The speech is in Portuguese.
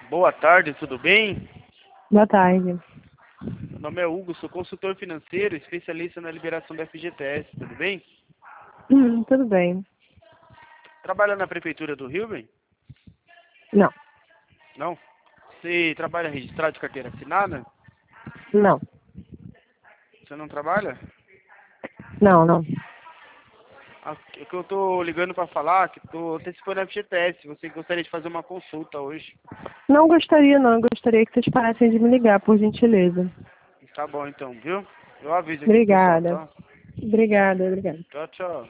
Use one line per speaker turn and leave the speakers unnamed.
Boa tarde, tudo bem?
Boa tarde.
Meu nome é Hugo, sou consultor financeiro, especialista na liberação da FGTS, tudo bem?
Tudo bem.
Trabalha na Prefeitura do Rio, bem?
Não,
Não? Você trabalha registrado de carteira assinada?
não,
Você não trabalha?
não.
É que eu tô ligando para falar que tô antecipando a FGTS, você gostaria de fazer uma consulta hoje.
Não gostaria, não. Eu gostaria que vocês parassem de me ligar, por gentileza.
Tá bom então, viu? Eu aviso aqui pro pessoal,
Obrigada.
tá?
Obrigada.
Tchau, tchau.